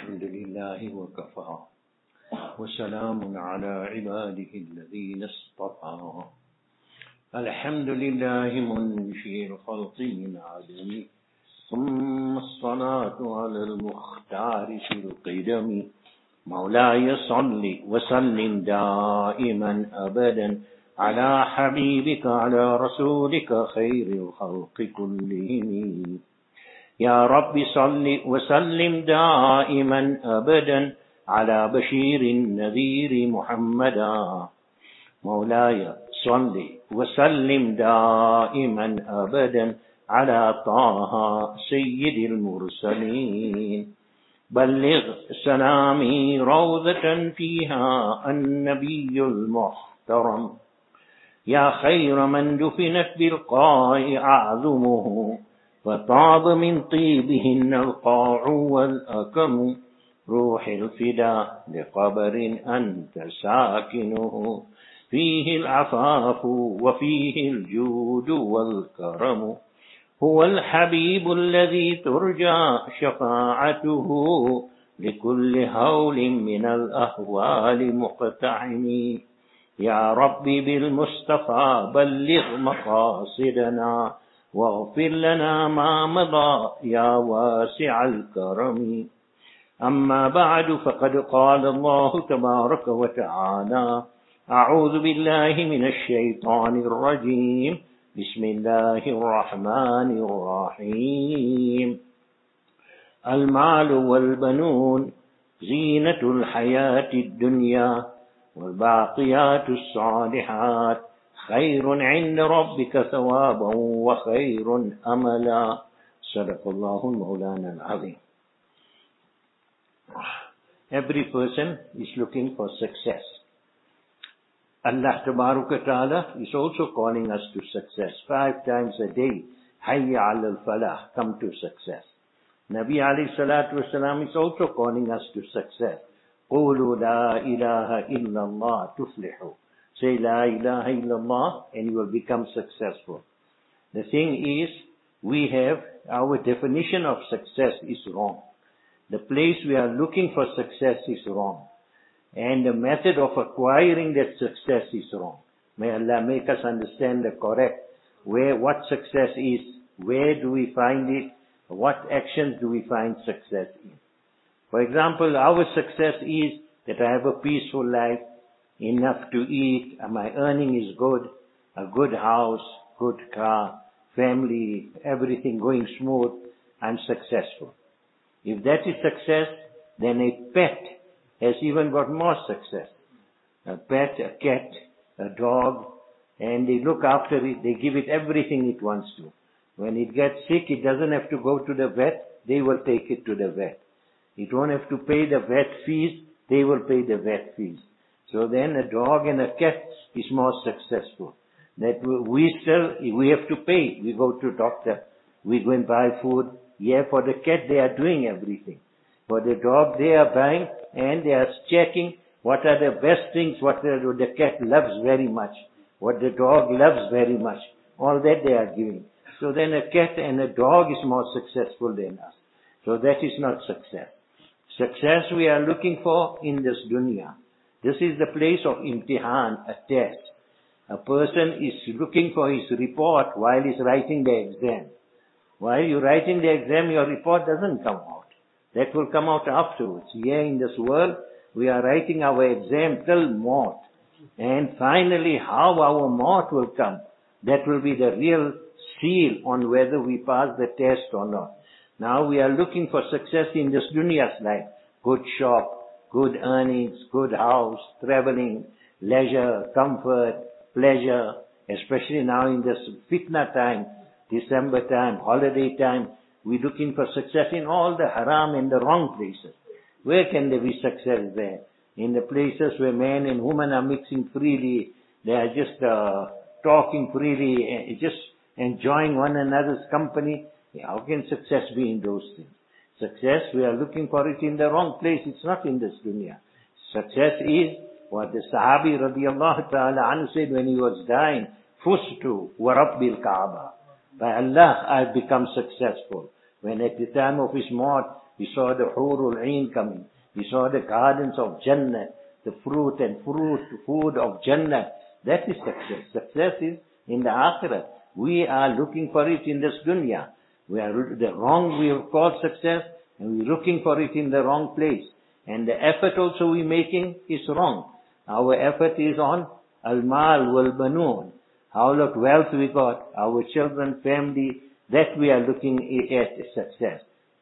الحمد لله وكفى وسلام على عباده الذين اصطفى. الحمد لله منشئ الخلق من عدم، ثم الصلاة على المختار في القدم. مولاي صل وسلم دائما أبدا على حبيبك على رسولك خير الخلق كلهم. يا رب صل وسلم دائما أبدا على بشير النذير محمدا. مولاي صل وسلم دائما أبدا على طه سيد المرسلين. بلغ سلامي روضة فيها النبي المحترم. يا خير من دفنت بالقاع أعظمه، وطاب من طيبهن القاع والأكم. روح الفداء لقبر أنت ساكنه، فيه العفاف وفيه الجود والكرم. هو الحبيب الذي ترجى شفاعته، لكل هول من الأهوال مقتحم. يا رب بالمصطفى بلغ مقاصدنا، واغفر لنا ما مضى يا واسع الكرم. أما بعد، فقد قال الله تبارك وتعالى: أعوذ بالله من الشيطان الرجيم، بسم الله الرحمن الرحيم. المال والبنون زينة الحياة الدنيا، والباقيات الصالحات خير عند ربك ثوابا وخير أملا. صدق الله المولانا العظيم. Every person is looking for success. Allah Tabaraka Ta'ala is also calling us to success 5 times a day. Hayya ala al-falah, come to success. Nabi alayhi salatu wasalam is also calling us to success. Qulu la ilaha illallah tuflihu. Say la ilaha illallah and you will become successful. The thing is, our definition of success is wrong. The place we are looking for success is wrong. And the method of acquiring that success is wrong. May Allah make us understand the correct what success is, where do we find it, what actions do we find success in. For example, our success is that I have a peaceful life, enough to eat, my earning is good, a good house, good car, family, everything going smooth, I'm successful. If that is success, then a pet has even got more success. A pet, a cat, a dog, and they look after it, they give it everything it wants to. When it gets sick, it doesn't have to go to the vet, they will take it to the vet. It won't have to pay the vet fees, they will pay the vet fees. So then a dog and a cat is more successful. That we have to pay. We go to doctor, we go and buy food. Yeah, for the cat they are doing everything. For the dog they are buying and they are checking what are the best things, what the cat loves very much, what the dog loves very much. All that they are giving. So then a cat and a dog is more successful than us. So that is not success. Success we are looking for in this dunya. This is the place of imtihan, a test. A person is looking for his report while he's writing the exam. While you're writing the exam, your report doesn't come out. That will come out afterwards. Here in this world, we are writing our exam till maut. And finally, how our maut will come, that will be the real seal on whether we pass the test or not. Now we are looking for success in this dunya's life. Good shop, good earnings, good house, traveling, leisure, comfort, pleasure, especially now in this fitna time, December time, holiday time, we're looking for success in all the haram and the wrong places. Where can there be success there? In the places where men and women are mixing freely, they are just talking freely, just enjoying one another's company. How can success be in those things? Success, we are looking for it in the wrong place. It's not in this dunya. Success is what the Sahabi radiallahu ta'ala anhu said when he was dying, Fustu wa Rabbil Kaaba. By Allah, I've become successful. When at the time of his maut, We saw the Hurul Ain coming. We saw the gardens of Jannah, the food of Jannah. That is success. Success is in the Akhirah. We are looking for it in this dunya. We have called success, and we're looking for it in the wrong place. And the effort also we're making is wrong. Our effort is on al-mal wal-banoon. How much wealth we got, our children, family, that we are looking at success.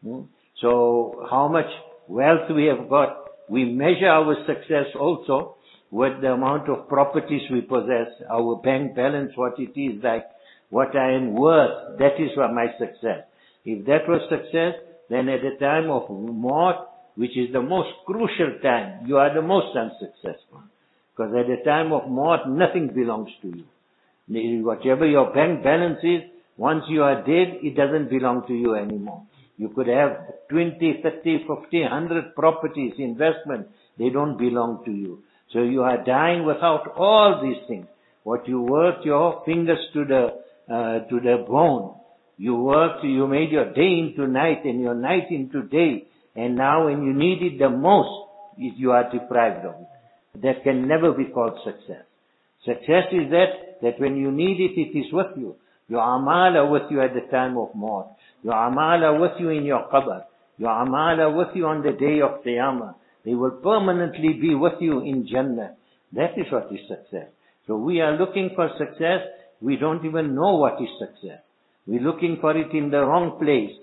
So how much wealth we have got, we measure our success also with the amount of properties we possess, our bank balance, what it is like, what I am worth. That is what my success. If that was success, then at the time of maut, which is the most crucial time, you are the most unsuccessful. Because at the time of maut, nothing belongs to you. Whatever your bank balance is, once you are dead, it doesn't belong to you anymore. You could have 20, 30, 50, 100 properties, investment. They don't belong to you. So you are dying without all these things. What you worked your fingers to the bone. You worked, you made your day into night and your night into day. And now when you need it the most, you are deprived of it. That can never be called success. Success is that when you need it, it is with you. Your amal are with you at the time of maut. Your amal are with you in your qabr. Your amal are with you on the day of Qiyamah. They will permanently be with you in Jannah. That is what is success. So we are looking for success. We don't even know what is success. We're looking for it in the wrong place.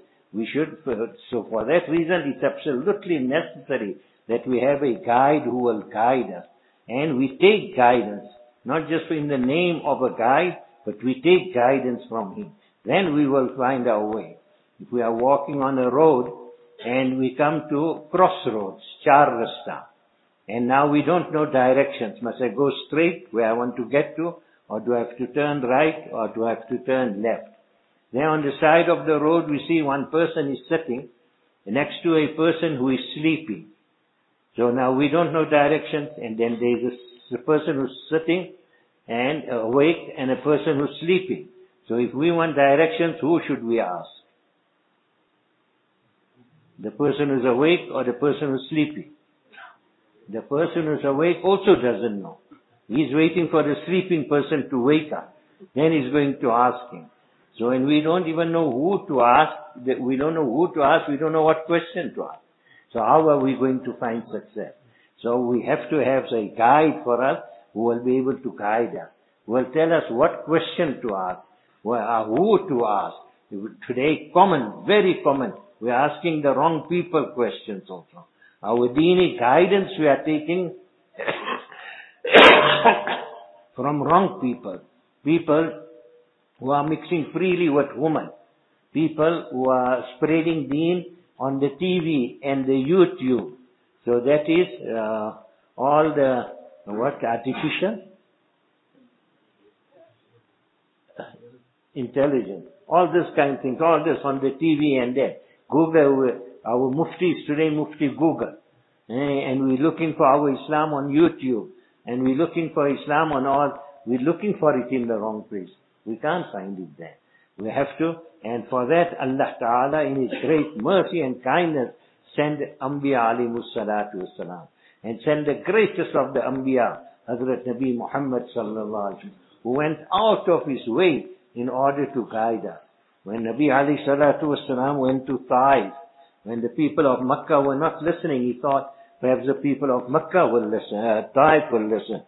So for that reason, it's absolutely necessary that we have a guide who will guide us. And we take guidance, not just in the name of a guide, but we take guidance from him. Then we will find our way. If we are walking on a road and we come to crossroads, Char Rasta, and now we don't know directions. Must I go straight where I want to get to, or do I have to turn right, or do I have to turn left? There on the side of the road we see one person is sitting next to a person who is sleeping. So now we don't know directions, and then there's a person who's sitting and awake and a person who's sleeping. So if we want directions, who should we ask? The person who's awake or the person who's sleeping? The person who's awake also doesn't know. He's waiting for the sleeping person to wake up. Then he's going to ask him. So when we don't even know who to ask, we don't know what question to ask. So how are we going to find success? So we have to have a guide for us who will be able to guide us, who will tell us what question to ask, who to ask. Today, very common, we are asking the wrong people questions also. Our dini guidance we are taking from wrong people. People who are mixing freely with women. People who are spreading deen on the TV and the YouTube. So that is all the, artificial intelligence. All this kind of things, all this on the TV and there. Google, our muftis today, Mufti Google. And we're looking for our Islam on YouTube. And we're looking for Islam we're looking for it in the wrong place. We can't find it there. We have to, and for that Allah Ta'ala in His great mercy and kindness send Anbiya alayhimus salatu wassalam. And send the greatest of the Anbiya, Hazrat Nabi Muhammad sallallahu alaihi wasallam, who went out of his way in order to guide us. When Nabi alayhi salatu wassalam went to Taif, when the people of Makkah were not listening, he thought perhaps the people of Makkah will listen, Taif will listen.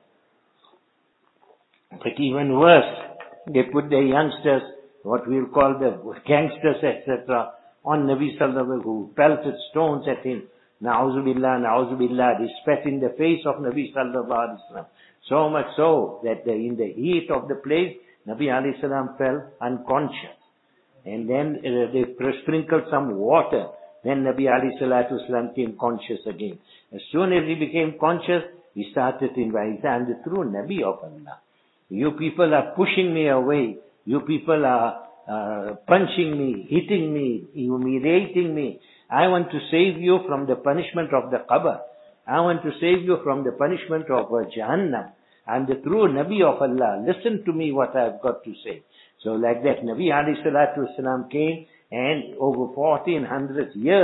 But even worse, they put their youngsters, what we'll call the gangsters, etc., on Nabi sallallahu alaihi wasallam, who pelted stones at him. Na'uzubillah, na'uzubillah. They spat in the face of Nabi sallallahu alaihi wasallam. So much so that in the heat of the place, Nabi alayhi salam fell unconscious. And then they sprinkled some water. Then Nabi alayhi salatu wasalam came conscious again. As soon as he became conscious, he started inviting. I'm the true Nabi of Allah. You people are pushing me away. You people are punching me, hitting me, humiliating me. I want to save you from the punishment of the qabr. I want to save you from the punishment of Jahannam. I'm the true Nabi of Allah. Listen to me what I've got to say. So like that, Nabi alayhi salatu wasalam came, and over 1400 years,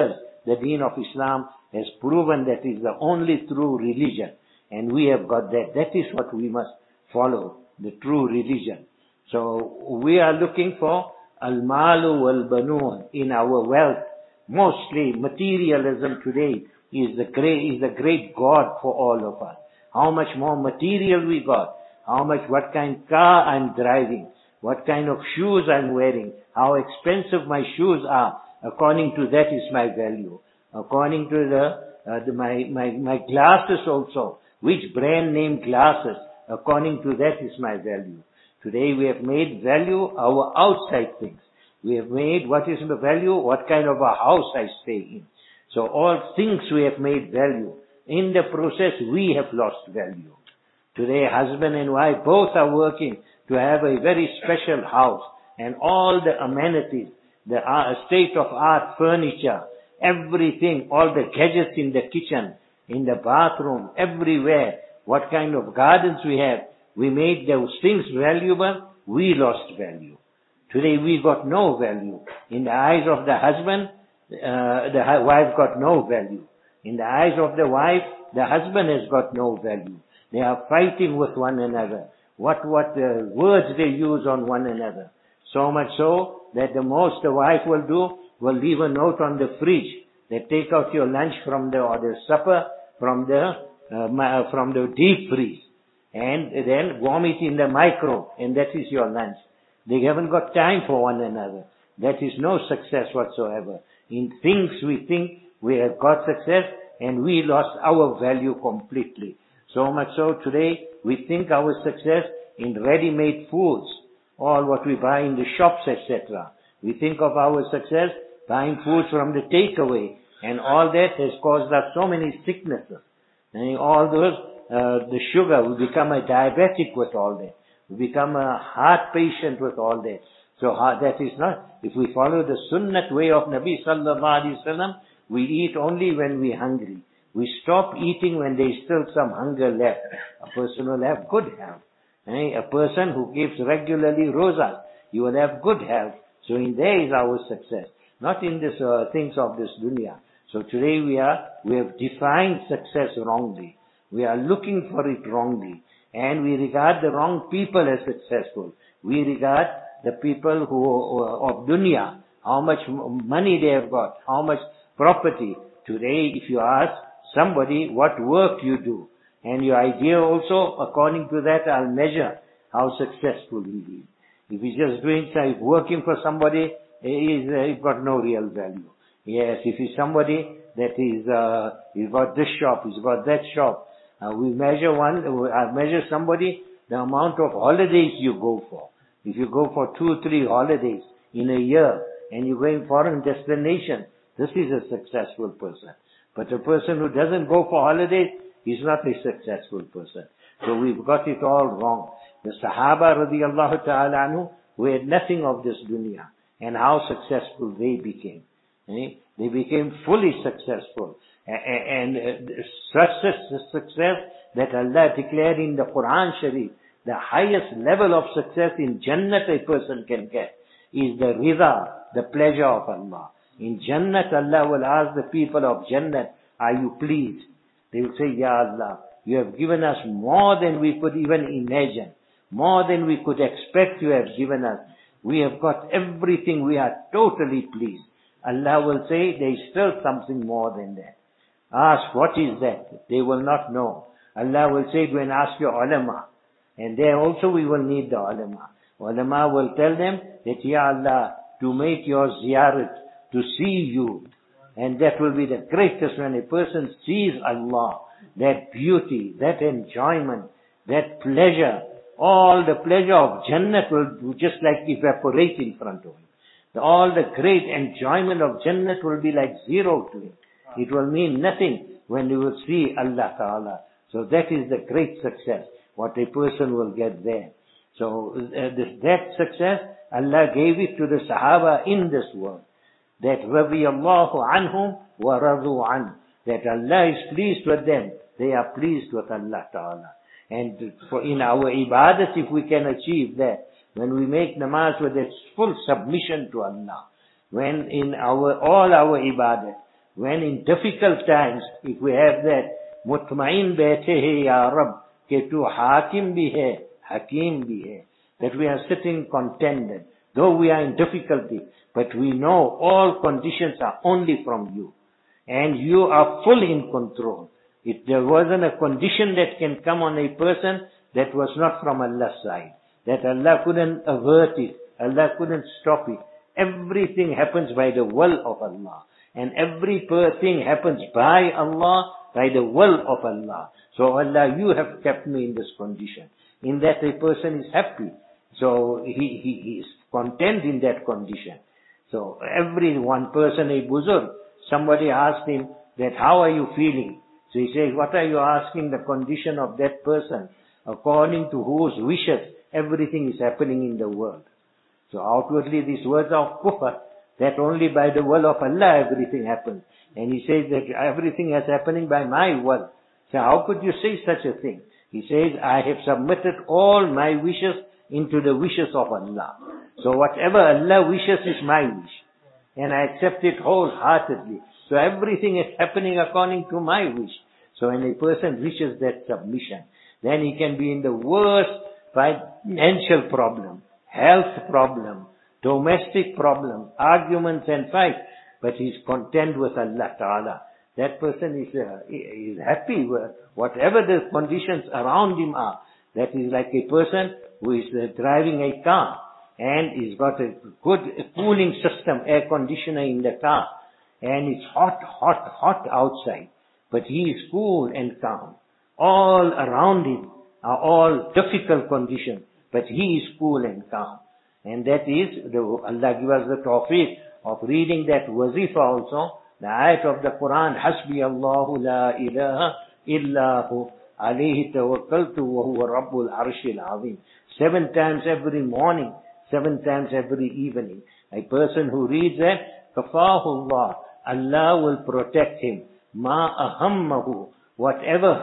the deen of Islam has proven that is the only true religion. And we have got that. That is what we must follow, the true religion. So we are looking for al-malu wal-banun in our wealth. Mostly materialism today is the great God for all of us. How much more material we got, what kind of car I'm driving, what kind of shoes I'm wearing, how expensive my shoes are. According to that is my value. According to my glasses also, which brand name glasses, according to that is my value. Today we have made value our outside things. We have made what is the value, what kind of a house I stay in. So all things we have made value. In the process we have lost value. Today husband and wife both are working to have a very special house and all the amenities, the state-of-art furniture, everything, all the gadgets in the kitchen, in the bathroom, everywhere, what kind of gardens we have. We made those things valuable, we lost value. Today we got no value. In the eyes of the husband, the wife got no value. In the eyes of the wife, the husband has got no value. They are fighting with one another. What words they use on one another. So much so that the most the wife will do, will leave a note on the fridge. They take out your lunch or the supper from the deep freeze. And then warm it in the micro, and that is your lunch. They haven't got time for one another. That is no success whatsoever. In things we think we have got success, and we lost our value completely. So much so today, we think our success in ready-made foods, all what we buy in the shops, etc. We think of our success buying foods from the takeaway, and all that has caused us so many sicknesses. And all those, the sugar, we become a diabetic with all that. We become a heart patient with all that. So that is not, if we follow the sunnat way of Nabi sallallahu alaihi wasallam, we eat only when we're hungry. We stop eating when there is still some hunger left. A person will have good health. A person who keeps regularly rosas, you will have good health. So in there is our success, not in this things of this dunya. So today we have defined success wrongly. We are looking for it wrongly. And we regard the wrong people as successful. We regard the people who of dunya, how much money they have got, how much property. Today, if you ask somebody what work you do, and your idea also, according to that, I'll measure how successful he is. If he's just working for somebody, he's got no real value. Yes, if he's somebody that he's got this shop, he's got that shop. I measure somebody the amount of holidays you go for. If you go for 2-3 holidays in a year, and you go in foreign destination, this is a successful person. But a person who doesn't go for holidays, he's not a successful person. So we've got it all wrong. The Sahaba radiallahu ta'ala anhu, who had nothing of this dunya, and how successful they became. They became fully successful. And such a success that Allah declared in the Quran Sharif, the highest level of success in Jannat a person can get is the rida, the pleasure of Allah. In Jannat, Allah will ask the people of Jannat, are you pleased? They will say, Ya Allah, you have given us more than we could even imagine. More than we could expect you have given us. We have got everything, we are totally pleased. Allah will say, there is still something more than that. Ask, what is that? They will not know. Allah will say, go and ask your ulama. And there also we will need the ulama. Ulama will tell them that, Ya Allah, to make your ziyarat, to see you. And that will be the greatest when a person sees Allah. That beauty, that enjoyment, that pleasure, all the pleasure of Jannat will just like evaporate in front of him. All the great enjoyment of Jannat will be like zero to him. It will mean nothing when you will see Allah Ta'ala. So that is the great success, what a person will get there. So that success, Allah gave it to the Sahaba in this world. That radiyallahu anhum wa radu an. That Allah is pleased with them. They are pleased with Allah Ta'ala. And in our ibadat, if we can achieve that, when we make namaz with its full submission to Allah, when in all our ibadat, when in difficult times, if we have that, mutmain baithe hai ya Rab, ke tu hakim bhi hai, hakim bhi hai, that we are sitting contented, though we are in difficulty, but we know all conditions are only from you. And you are full in control. If there wasn't a condition that can come on a person, that was not from Allah's side. That Allah couldn't avert it. Allah couldn't stop it. Everything happens by the will of Allah. And everything happens by Allah, by the will of Allah. So Allah, you have kept me in this condition. In that a person is happy. So he is content in that condition. So every one person, a buzurg, somebody asked him that, how are you feeling? So he says, what are you asking the condition of that person? According to whose wishes, everything is happening in the world. So outwardly these words are of kufr, that only by the will of Allah everything happens. And he says that everything is happening by my will. So how could you say such a thing? He says, I have submitted all my wishes into the wishes of Allah. So whatever Allah wishes is my wish. And I accept it wholeheartedly. So everything is happening according to my wish. So when a person reaches that submission, then he can be in the worst financial problem, health problem, domestic problem, arguments and fights, but he's content with Allah Ta'ala. That person is happy with whatever the conditions around him are. That is like a person who is driving a car and he's got a good cooling system, air conditioner in the car, and it's hot outside, but he is cool and calm. All around him are all difficult conditions, but he is cool and calm. And that is, Allah give us the tawfiq of reading that wazifa also, the ayat of the Quran, Hasbi Allahu la ilaha illahu alayhi tawakkaltu wa huwa rabbul arshil azim. 7 times every morning, 7 times every evening. A person who reads that, kafahullah, Allah will protect him. Ma ahammahu, whatever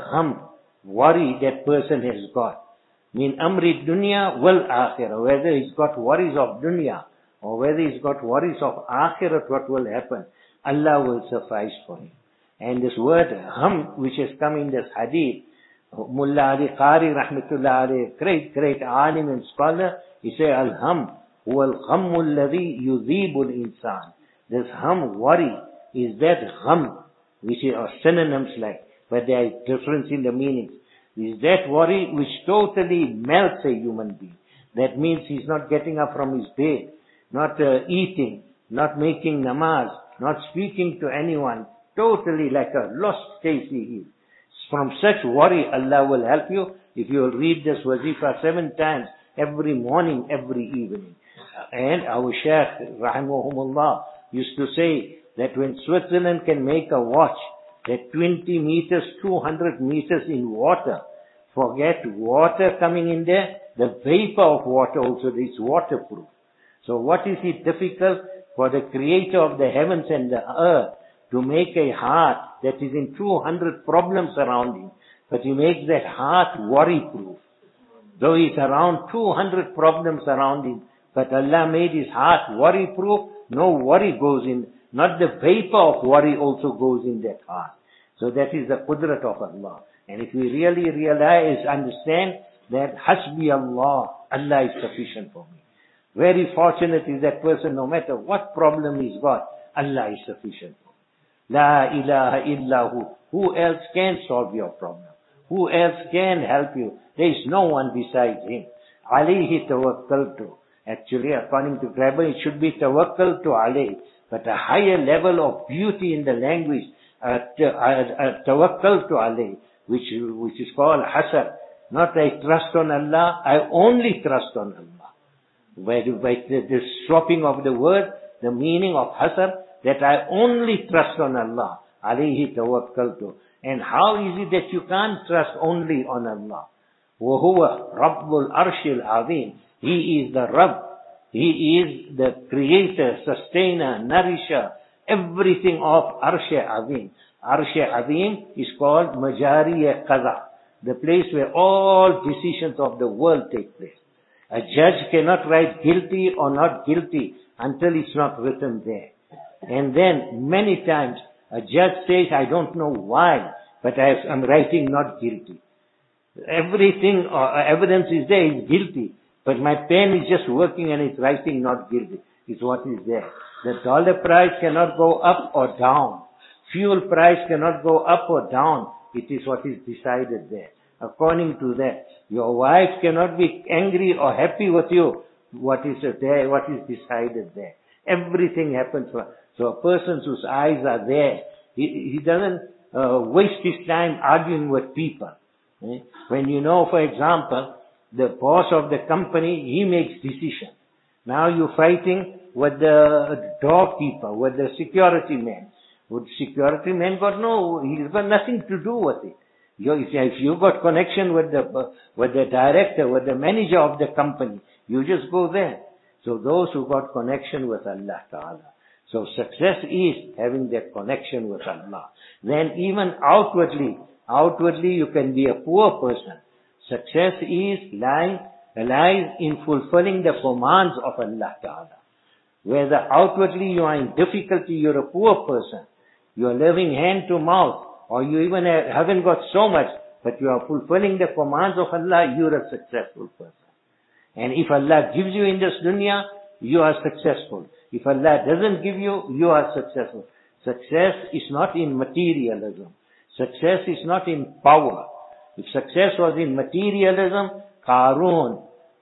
worry that person has got. Min amri dunya wal akhirah, whether he's got worries of dunya or whether he's got worries of akhirat, what will happen, Allah will suffice for him. And this word which has come in this hadith, Mullah Ali Qari rahmatullah alayhi, great alim and scholar, he said, al-ham huwa al-ghammu alladhi yudhibu al-insan. This worry, is that which are synonyms like, but there is difference in the meanings. Is that worry which totally melts a human being. That means he's not getting up from his bed, not eating, not making namaz, not speaking to anyone, totally like a lost state he is. From such worry, Allah will help you if you will read this wazifa 7 times, every morning, every evening. And our Shaykh, rahimahumullah, used to say that when Switzerland can make a watch, that 20 meters, 200 meters in water, forget water coming in there, the vapor of water also is waterproof. So what is it difficult for the creator of the heavens and the earth to make a heart that is in 200 problems around him, but he makes that heart worry-proof. Though he's around 200 problems around him, but Allah made his heart worry-proof, no worry goes in, not the vapor of worry also goes in that heart. So that is the qudrat of Allah. And if we really understand that Hasbi Allah, Allah is sufficient for me. Very fortunate is that person, no matter what problem he's got, Allah is sufficient for me. La ilaha illahu. Who else can solve your problem? Who else can help you? There is no one besides him. Alayhi tawakkaltu. Actually, according to grammar, it should be tawakkaltu alayhi. But a higher level of beauty in the language, tawakkaltu alayhi, which is called hasar. Not I trust on Allah, I only trust on Allah. By the swapping of the word, the meaning of hasar, that I only trust on Allah. Alayhi tawakkaltu. And how is it that you can't trust only on Allah? وَهُوَ رَبُّ الْأَرْشِ الْعَظِيمِ. He is the Rabb. He is the creator, sustainer, nourisher, everything of Arsh Azim. Arsh Azim is called Majari Qaza, the place where all decisions of the world take place. A judge cannot write guilty or not guilty until it's not written there. And then many times A judge says, I don't know why, but I'm writing not guilty. Everything, evidence is there, is guilty. But my pen is just working and it's writing not guilty. It's what is there. The dollar price cannot go up or down. Fuel price cannot go up or down. It is what is decided there. According to that, your wife cannot be angry or happy with you. What is there, what is decided there. Everything happens. So a person whose eyes are there, he doesn't waste his time arguing with people. When you know, for example, the boss of the company, he makes decisions. Now you're fighting with the doorkeeper, with the security man. Would security man he's got nothing to do with it. If you got connection with the director, with the manager of the company, you just go there. So those who got connection with Allah Ta'ala. So success is having that connection with Allah. Then even outwardly you can be a poor person. Success lies in fulfilling the commands of Allah Ta'ala. Whether outwardly you are in difficulty, you're a poor person. You are living hand to mouth, or you even haven't got so much, but you are fulfilling the commands of Allah, you're a successful person. And if Allah gives you in this dunya, you are successful. If Allah doesn't give you, you are successful. Success is not in materialism. Success is not in power. If success was in materialism, Qarun,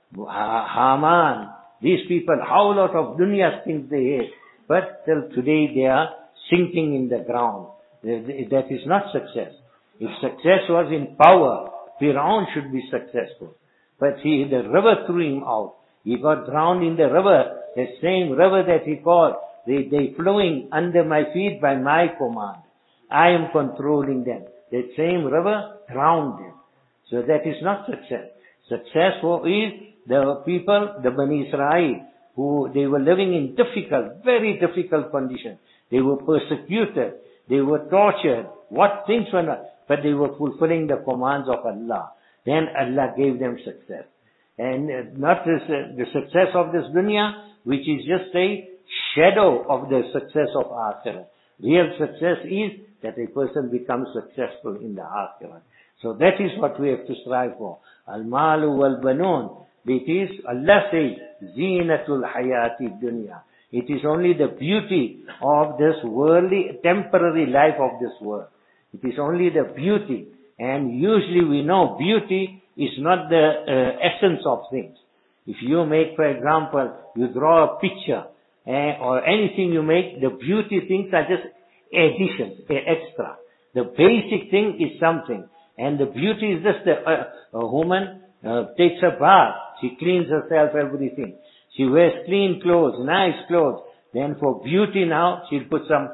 Haman, these people, how lot of dunya things they had. But till today they are sinking in the ground. That is not success. If success was in power, Fir'aun should be successful. But see, the river threw him out. He got drowned in the river. The same river that he called, they flowing under my feet by my command. I am controlling them. That same river drowned them. So that is not success. Success is the people, the Bani Israel, who they were living in very difficult conditions. They were persecuted. They were tortured. What things were not, but they were fulfilling the commands of Allah. Then Allah gave them success. And not the success of this dunya, which is just a shadow of the success of Akhirah. Real success is that a person becomes successful in the Akhirah. So that is what we have to strive for. Al-malu wal-banun. It is, Allah says, zinatul hayati dunya. It is only the beauty of this worldly, temporary life of this world. It is only the beauty. And usually we know beauty is not the essence of things. If you make, for example, you draw a picture or anything you make, the beauty things are just additions, extra. The basic thing is something. And the beauty is just a woman takes a bath. She cleans herself, everything. She wears clean clothes, nice clothes. Then for beauty now, she'll put some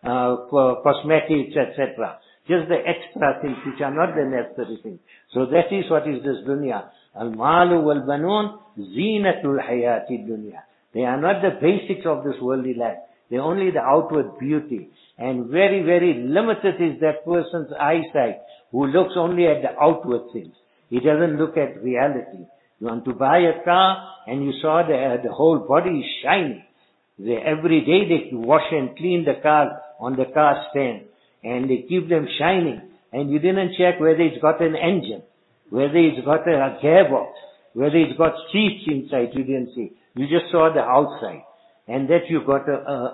cosmetics, etc. Just the extra things which are not the necessary things. So that is what is this dunya. Al-malu wal-banun zinatul hayati dunya. They are not the basics of this worldly life. They're only the outward beauty. And very, very limited is that person's eyesight who looks only at the outward things. He doesn't look at reality. You want to buy a car and you saw the whole body is shiny. Every day they wash and clean the car on the car stand. And they keep them shining. And you didn't check whether it's got an engine, whether it's got a gearbox, whether it's got seats inside. You didn't see. You just saw the outside. And that you got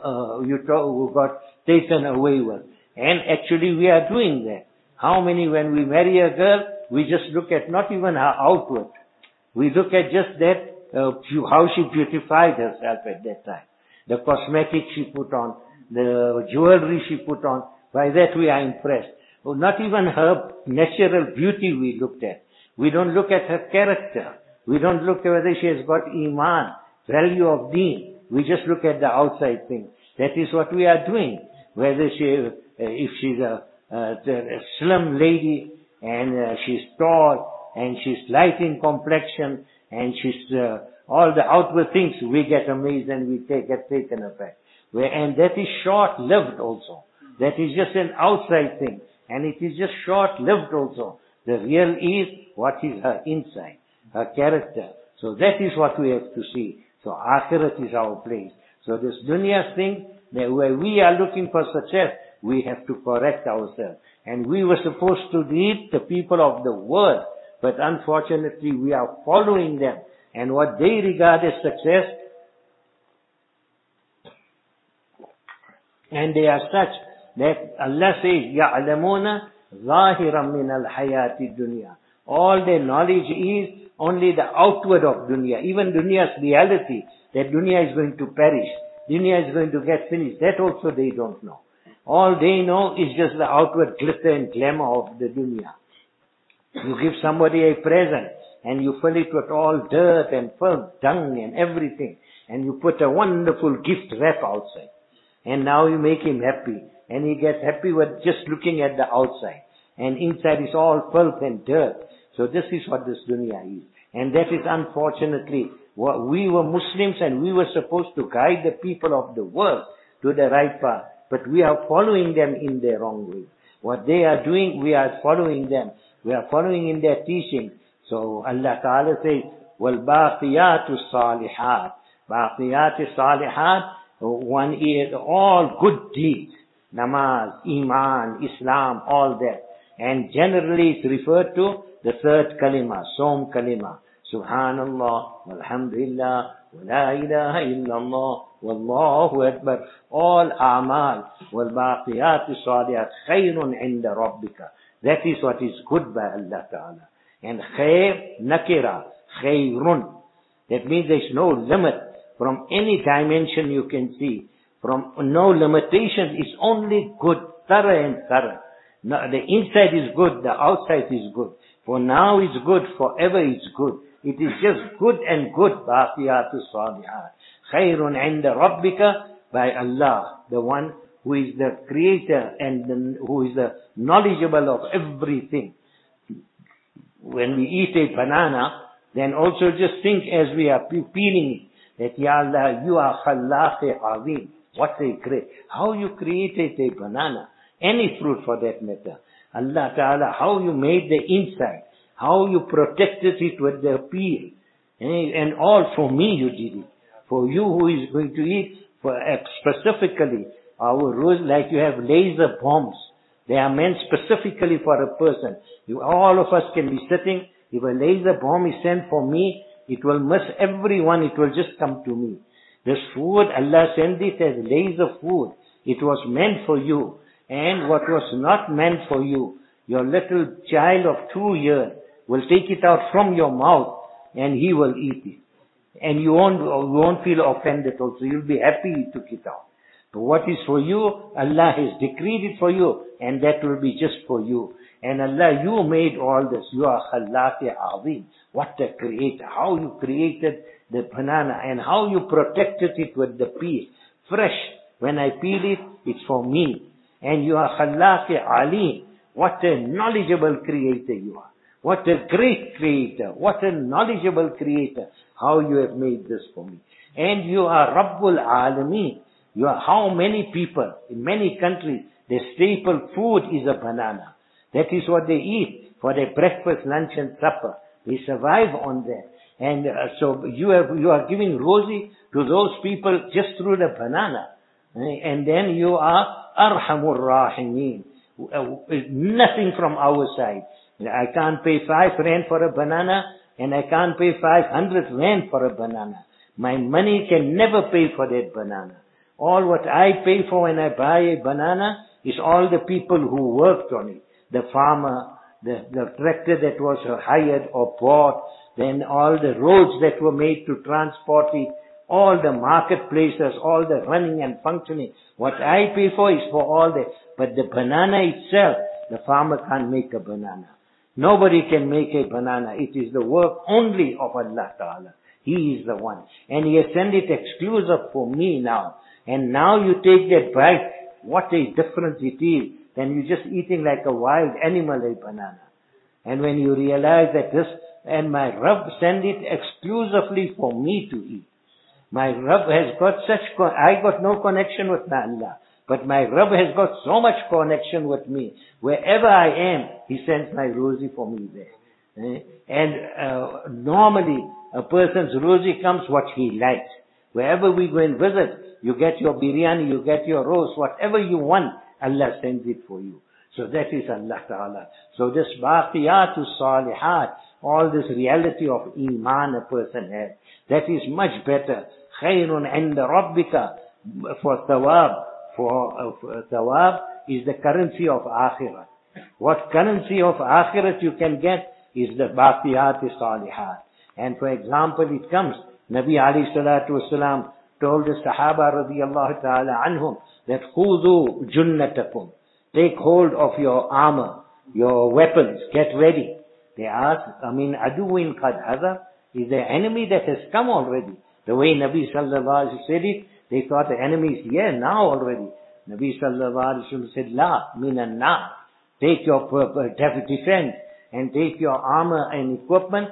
taken away with. And actually we are doing that. How many, when we marry a girl, we just look at not even her outward. We look at just that, how she beautified herself at that time. The cosmetics she put on, the jewelry she put on. By that we are impressed. Not even her natural beauty we looked at. We don't look at her character. We don't look at whether she has got iman, value of deen. We just look at the outside thing. That is what we are doing. Whether if she's a slim lady and she's tall and she's light in complexion and she's all the outward things, we get amazed and we get taken aback. And that is short-lived also. That is just an outside thing. And it is just short-lived also. The real is what is her inside, her character. So that is what we have to see. So Akhirat is our place. So this dunya thing, where we are looking for success, we have to correct ourselves. And we were supposed to lead the people of the world, but unfortunately we are following them. And what they regard as success, and they are such that Allah says, يَعْلَمُونَ ظَاهِرًا مِنَ الْحَيَاةِ الدُّنْيَا. All their knowledge is only the outward of dunya. Even dunya's reality, that dunya is going to perish. Dunya is going to get finished. That also they don't know. All they know is just the outward glitter and glamour of the dunya. You give somebody a present and you fill it with all dirt and filth, dung and everything. And you put a wonderful gift wrap outside. And now you make him happy. And he gets happy with just looking at the outside. And inside is all filth and dirt. So this is what this dunya is. And that is unfortunately what we were Muslims and we were supposed to guide the people of the world to the right path. But we are following them in the wrong way. What they are doing, we are following them. We are following in their teaching. So Allah Ta'ala says, وَالْبَاقِيَاتُ الصَّالِحَاتِ بَاقِيَاتِ الصَّالِحَاتِ, one is all good deeds. Namaz, Iman, Islam, all that. And generally it's referred to the third kalima, Som kalima. Subhanallah, walhamdulillah, wa la ilaha illallah, wallahu akbar. All a'mal, wal baqiyatu salihat, khayrun inda rabbika. That is what is good by Allah Ta'ala. And khayr, nakira, khayrun. That means there is no limit from any dimension you can see. From no limitation, it's only good, thorough and thorough. Now, the inside is good, the outside is good. For now it's good, forever it's good. It is just good and good. Baqiyatu salihat. Khayrun inda rabbika, by Allah, the one who is the creator and who is the knowledgeable of everything. When we eat a banana, then also just think as we are peeling it, that Ya Allah, you are Khallaq Azim. What a great, how you created a banana, any fruit for that matter. Allah Ta'ala, how you made the inside, how you protected it with the peel. And all for me you did it. For you who is going to eat, for specifically, our rules, like you have laser bombs. They are meant specifically for a person. All of us can be sitting, if a laser bomb is sent for me, it will miss everyone, it will just come to me. This food, Allah sent it as laser food. It was meant for you. And what was not meant for you, your little child of 2 years will take it out from your mouth and he will eat it. And you won't feel offended also. You'll be happy he took it out. But what is for you, Allah has decreed it for you and that will be just for you. And Allah, you made all this. You are Khallaq Azim. What a creator. How you created the banana and how you protected it with the peel. Fresh. When I peel it, it's for me. And you are Khallaq Alim. What a knowledgeable creator you are. What a great creator. What a knowledgeable creator. How you have made this for me. And you are Rabbul Alameen. You are how many people in many countries, their staple food is a banana. That is what they eat for their breakfast, lunch and supper. They survive on that. And so you are giving rosy to those people just through the banana. And then you are Arhamur Rahimeen. Nothing from our side. I can't pay 5 rand for a banana and I can't pay 500 rand for a banana. My money can never pay for that banana. All what I pay for when I buy a banana is all the people who worked on it. The farmer, the tractor that was hired or bought, then all the roads that were made to transport it, all the marketplaces, all the running and functioning. What I pay for is for all that. But the banana itself, the farmer can't make a banana. Nobody can make a banana. It is the work only of Allah Ta'ala. He is the one. And He has sent it exclusive for me now. And now you take that bite, what a difference it is. Then you're just eating like a wild animal a banana. And when you realize that this, and my Rabb sent it exclusively for me to eat. My Rabb has got I got no connection with my Allah. But my Rabb has got so much connection with me. Wherever I am, He sends my rosy for me there. And normally, a person's rosy comes what he likes. Wherever we go and visit, you get your biryani, you get your roast, whatever you want. Allah sends it for you. So that is Allah Ta'ala. So this Baqiyatus Salihat, all this reality of Iman a person has, that is much better. Khayrun inda Rabbika, for Thawab. For Thawab is the currency of Akhirat. What currency of Akhirat you can get is the Baqiyatus Salihat. And for example, it comes, Nabi alayhi salatu wasalam told the Sahaba radiyallahu ta'ala anhum that Khudu junnatakum. Take hold of your armor, your weapons, get ready. They asked, aduwin qad hadar? Is the enemy that has come already? The way Nabi sallallahu alayhi wa said it, they thought the enemy is here now already. Nabi sallallahu alayhi wa said, La, minan na. Take your defense and take your armor and equipment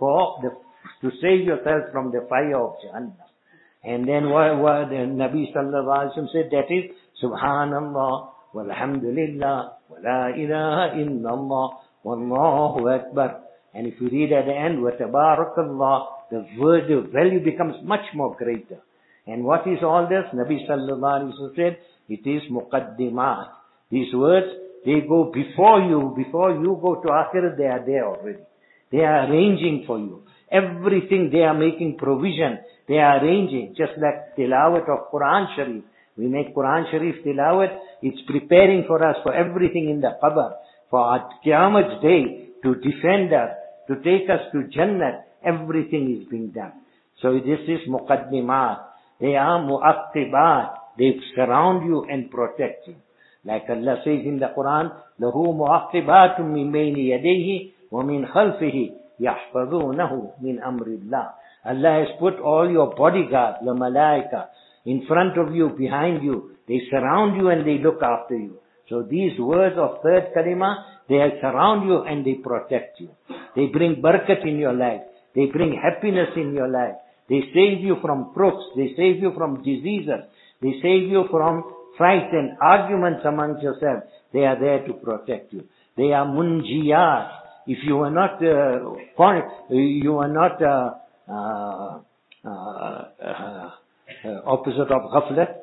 to save yourself from the fire of Jahannam. And then what the Nabi sallallahu alayhi wa said, that is, Subhanallah, walhamdulillah, wa la ilaha illallah, wallahu akbar. And if you read at the end, wa tabarakallah, the value becomes much more greater. And what is all this? Nabi sallallahu alayhi wa said, it is muqaddimat. These words, they go before you go to Akhirat, they are there already. They are arranging for you. Everything they are making provision. They are arranging. Just like tilawat of Quran Sharif. We make Quran Sharif tilawat. It's preparing for us for everything in the qabr. For our Qiyamah day to defend us, to take us to Jannah. Everything is being done. So this is muqaddimat. They are mu'aqqibat. They surround you and protect you. Like Allah says in the Quran, لَهُ مُعَقِّبَاتٌ مِّن بَيْنِ يَدَيْهِ وَمِنْ خَلْفِهِ يَحْفَظُونَهُ مِنْ أَمْرِ اللَّهِ. Allah has put all your bodyguards, the malaika, in front of you, behind you. They surround you and they look after you. So these words of third kalima, they surround you and they protect you. They bring barakat in your life. They bring happiness in your life. They save you from crooks. They save you from diseases. They save you from fights and arguments amongst yourselves. They are there to protect you. They are munjiyat. If you are not opposite of ghaflat,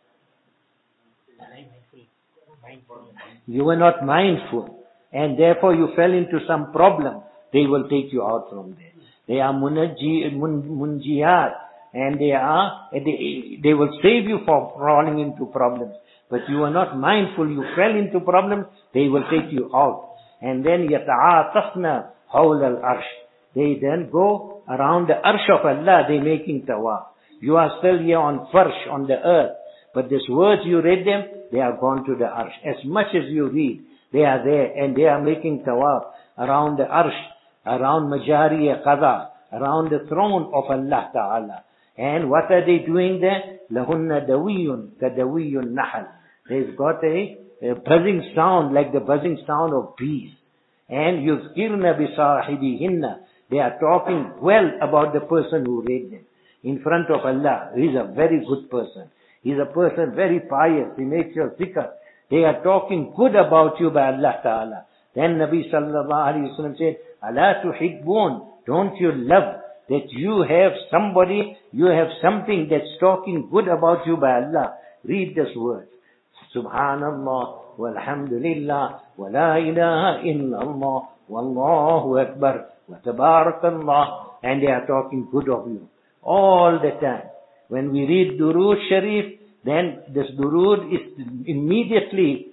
you were not mindful, and therefore you fell into some problem. They will take you out from there. They are munjiyat, and they will save you from falling into problems. But you are not mindful, you fell into problems, they will take you out. And then yata'atafna hawl al-arsh. They then go around the arsh of Allah, they making tawaf. You are still here on farsh, on the earth. But these words, you read them, they are gone to the arsh. As much as you read, they are there and they are making tawaf around the arsh, around majari qada, around the throne of Allah Ta'ala. And what are they doing there? لَهُنَّ دَوِيٌّ كَدَوِيٌّ النَّحَلِ. They've got a buzzing sound like the buzzing sound of bees. And يُذْكِرْنَ بِصَاحِبِهِنَّ. They are talking well about the person who read them. In front of Allah, he is a very good person. He is a person very pious. He makes your zikr. They are talking good about you by Allah Ta'ala. Then Nabi sallallahu alayhi wa sallam said, أَلَا تُحِبُّونَ. Don't you love that you have somebody, you have something that's talking good about you by Allah? Read this word. Subhanallah, walhamdulillah, wa la ilaha illallah, wallahu akbar, wa tabarakallah. And they are talking good of you all the time. When we read Durood Sharif, then this Durood is immediately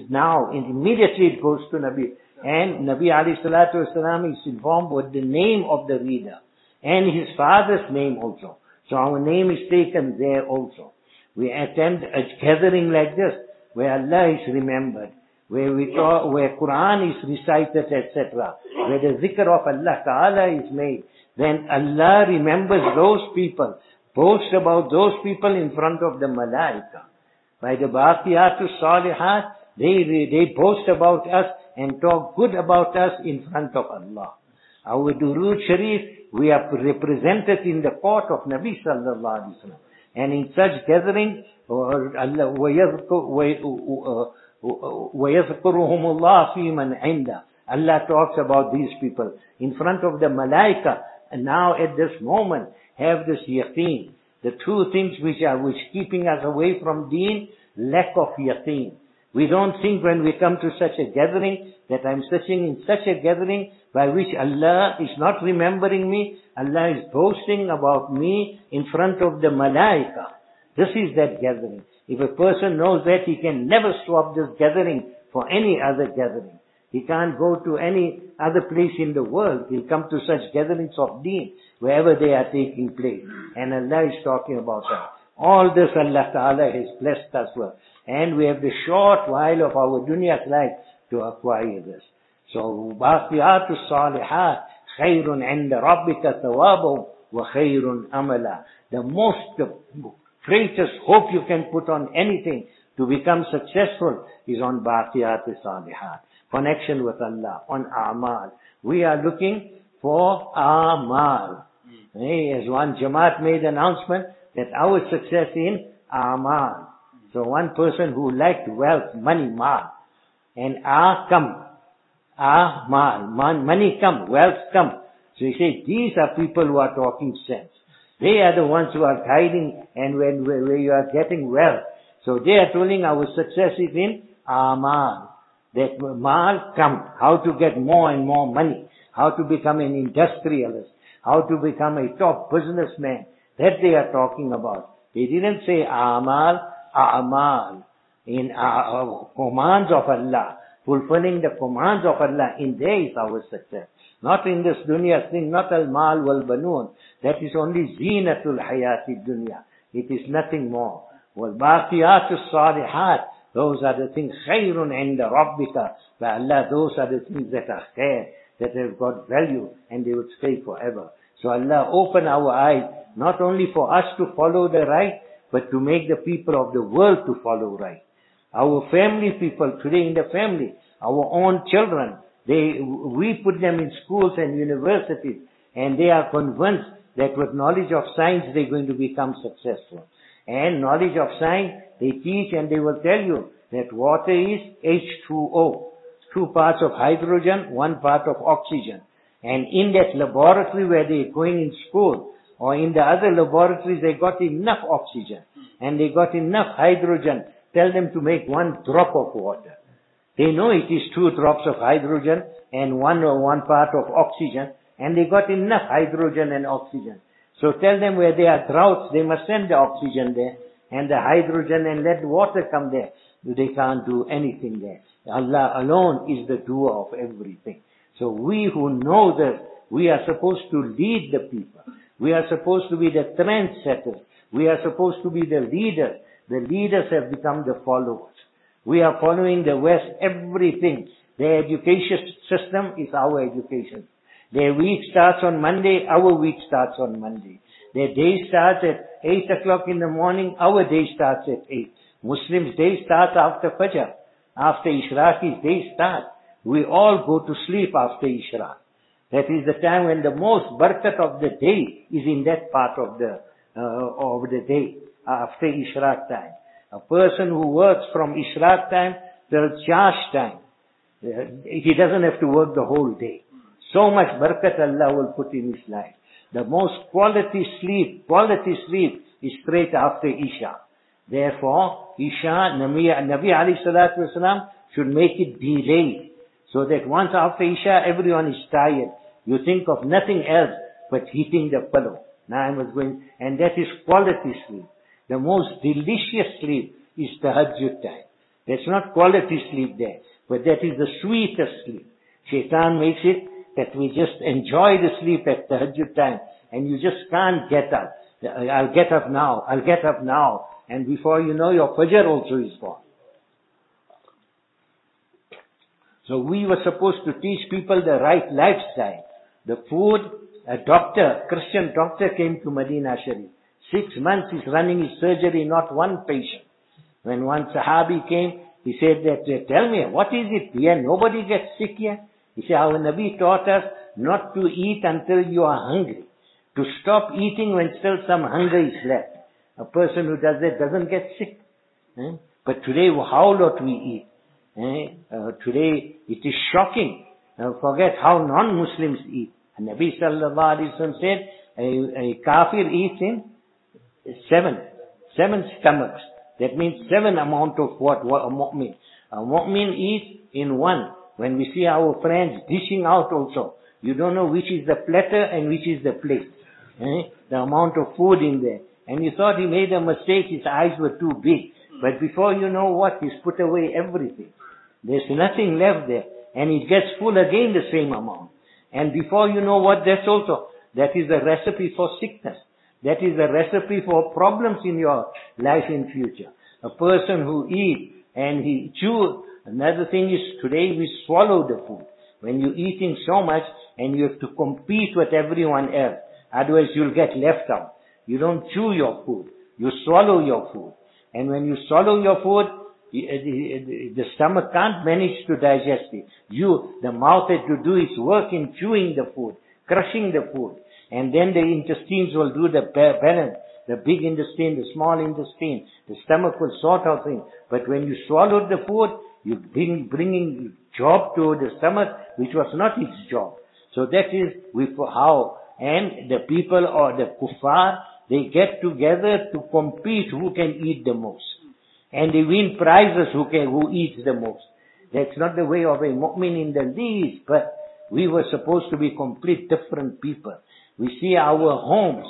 it goes to Nabi. And Nabi alayhi salatu wasalam is informed with the name of the reader. And his father's name also. So our name is taken there also. We attend a gathering like this, where Allah is remembered, where Quran is recited, etc., where the zikr of Allah Ta'ala is made. Then Allah remembers those people, boasts about those people in front of the malaika. By the Baqiyatus Salihat, they boast about us and talk good about us in front of Allah. Our Durood Sharif, we are represented in the court of Nabi sallallahu alaihi wasallam. And in such gatherings, وَيَذْكُرُهُمُ اللَّهُ فِي مَنْ عِنْدَهُ. Allah talks about these people in front of the malaika. And now at this moment, have this yaqeen. The two things which keeping us away from deen, lack of yaqeen. We don't think when we come to such a gathering that I'm sitting in such a gathering by which Allah is not remembering me. Allah is boasting about me in front of the malaika. This is that gathering. If a person knows that, he can never swap this gathering for any other gathering. He can't go to any other place in the world. He'll come to such gatherings of deen, wherever they are taking place. And Allah is talking about that. All this Allah Ta'ala has blessed us with. And we have the short while of our dunya life to acquire this. So, بَاقِيَاتُ الصَّالِحَاتِ خَيْرٌ عِنْدَ رَبِّكَ ثَوَابًا وَخَيْرٌ أَمَلًا. The greatest hope you can put on anything to become successful is on Baqiyat al-Salihat. Connection with Allah, on A'mal. We are looking for A'mal. As one Jamaat made announcement that our success in A'mal. So one person who liked wealth, money, mal, and come, money come, wealth come. So he said, these are people who are talking sense. They are the ones who are guiding, and where you are getting wealth. So they are telling our success is in Amal. That mal come, how to get more and more money, how to become an industrialist, how to become a top businessman. That they are talking about. They didn't say Amal, A'mal. In commands of Allah, fulfilling the commands of Allah, in there is our success. Not in this dunya thing, not al-mal wal-banoon. That is only zinatul hayati dunya. It is nothing more. Wal-baqiyatu salihat. Those are the things, khayrun inda rabbika. By Allah, those are the things that are khair, that have got value, and they would stay forever. So Allah open our eyes, not only for us to follow the right, but to make the people of the world to follow right. Our family people, today in the family, our own children, we put them in schools and universities, and they are convinced that with knowledge of science they're going to become successful. And knowledge of science, they teach and they will tell you that water is H2O. 2 parts of hydrogen, 1 part of oxygen. And in that laboratory where they're going in school, or in the other laboratories, they got enough oxygen, and they got enough hydrogen. Tell them to make 1 drop of water. They know it is 2 drops of hydrogen and 1 part of oxygen, and they got enough hydrogen and oxygen. So tell them where there are droughts, they must send the oxygen there, and the hydrogen, and let water come there. They can't do anything there. Allah alone is the doer of everything. So we who know this, we are supposed to lead the people. We are supposed to be the trendsetters. We are supposed to be the leaders. The leaders have become the followers. We are following the West, everything. Their education system is our education. Their week starts on Monday, our week starts on Monday. Their day starts at 8 o'clock in the morning, our day starts at 8. Muslims' day starts after Fajr. After Ishraq's day starts. We all go to sleep after Ishraq. That is the time when the most barakat of the day is in that part of the day, after Ishraq time. A person who works from Ishraq time till Chash time, he doesn't have to work the whole day. So much barakat Allah will put in his life. The most quality sleep is straight after Isha. Therefore, Isha, Nabi alayhi salatu wasalam should make it delayed. So that once after Isha, everyone is tired. You think of nothing else but hitting the pillow. Now I was going, and that is quality sleep. The most delicious sleep is tahajjud time. That's not quality sleep there, but that is the sweetest sleep. Shaitan makes it that we just enjoy the sleep at tahajjud time, and you just can't get up. I'll get up now, and before you know, your fajr also is gone. So we were supposed to teach people the right lifestyle. The food, a Christian doctor came to Medina Sharif. 6 months he's running his surgery, not one patient. When one Sahabi came, he said that, tell me, what is it here? Nobody gets sick here. He said, our Nabi taught us not to eat until you are hungry. To stop eating when still some hunger is left. A person who does that doesn't get sick. But today, how lot we eat. Today, it is shocking. Forget how non-Muslims eat. And Nabi sallallahu alaihi wasallam said, a kafir eats in 7 stomachs. That means 7 amount of what a mu'min. A mu'min eats in one. When we see our friends dishing out also, you don't know which is the platter and which is the plate. The amount of food in there. And you thought he made a mistake, his eyes were too big. But before you know what, he's put away everything. There's nothing left there. And it gets full again the same amount. And before you know what, that is a recipe for sickness. That is a recipe for problems in your life in future. A person who eats and he chews. Another thing is today we swallow the food. When you're eating so much and you have to compete with everyone else. Otherwise you'll get left out. You don't chew your food. You swallow your food. And when you swallow your food, the stomach can't manage to digest it. The mouth has to do its work in chewing the food, crushing the food. And then the intestines will do the balance. The big intestine, the small intestine. The stomach will sort out things. But when you swallow the food, you're bringing job to the stomach, which was not its job. So that is how, and the people or the kuffar, they get together to compete who can eat the most. And they win prizes who eats the most. That's not the way of a mu'min in the least, but we were supposed to be complete different people. We see our homes.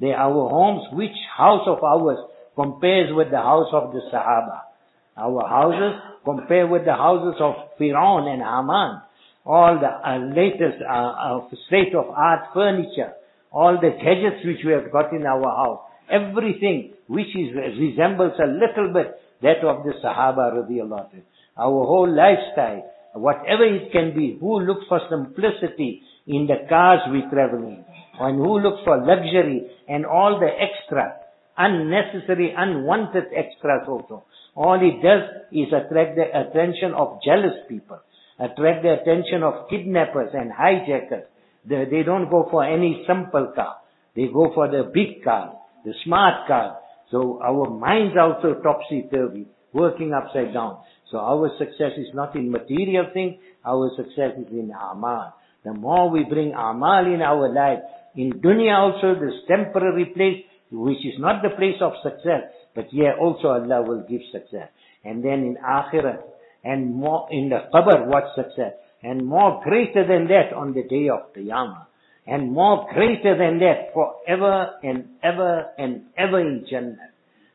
Which house of ours compares with the house of the Sahaba? Our houses compare with the houses of Fir'aun and Haman. All the latest state-of-art furniture. All the gadgets which we have got in our house. Everything which resembles a little bit that of the Sahaba radiallahu anhu. Our whole lifestyle, whatever it can be, who looks for simplicity in the cars we travel in, and who looks for luxury and all the extra, unnecessary, unwanted extras also. All it does is attract the attention of jealous people, attract the attention of kidnappers and hijackers. They don't go for any simple car. They go for the big car, the smart car. So our minds also topsy-turvy, working upside down. So our success is not in material things, our success is in amal. The more we bring amal in our life, in dunya also this temporary place, which is not the place of success, but here also Allah will give success. And then in akhirat, and more in the qabr, what success? And more greater than that on the day of Qiyamah. And more greater than that forever and ever and ever in Jannah.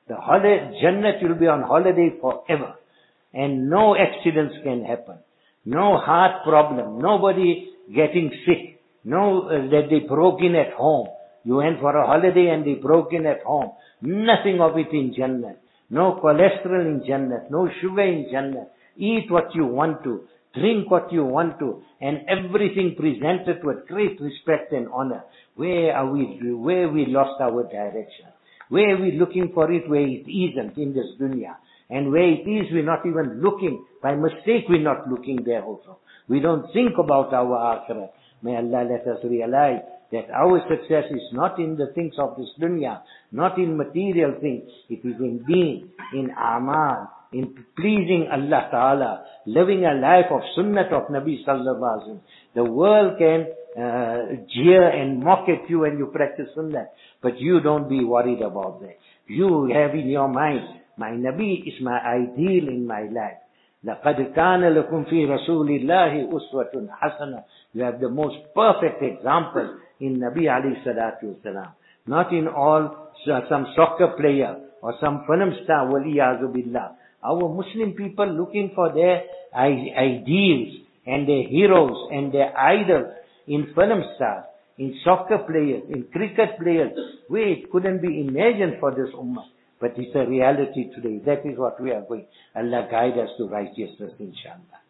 Jannah will be on holiday forever. And no accidents can happen. No heart problem. Nobody getting sick. No, that they broke in at home. You went for a holiday and they broke in at home. Nothing of it in Jannah. No cholesterol in Jannah. No sugar in Jannah. Eat what you want to. Drink what you want to. And everything presented with great respect and honor. Where we lost our direction? Where are we looking for it where it isn't in this dunya? And where it is, we're not even looking. By mistake, we're not looking there also. We don't think about our akhirah. May Allah let us realize that our success is not in the things of this dunya, not in material things. It is in deen, in amal, in pleasing Allah Ta'ala, living a life of sunnat of Nabi Sallallahu Alaihi Wasallam. The world can jeer and mock at you when you practice sunnah, but you don't be worried about that. You have in your mind, my Nabi is my ideal in my life. لَقَدْ كَانَ لَكُمْ فِي رَسُولِ اللَّهِ أُسْوَةٌ حَسَنَةٌ. You have the most perfect example in Nabi alayhi salatu wasalam. Not in all some soccer player or some film star, waliyazu billah. Our Muslim people looking for their ideals and their heroes and their idols in film stars, in soccer players, in cricket players, where it couldn't be imagined for this ummah. But it's a reality today. That is what we are going. Allah guide us to righteousness, inshallah.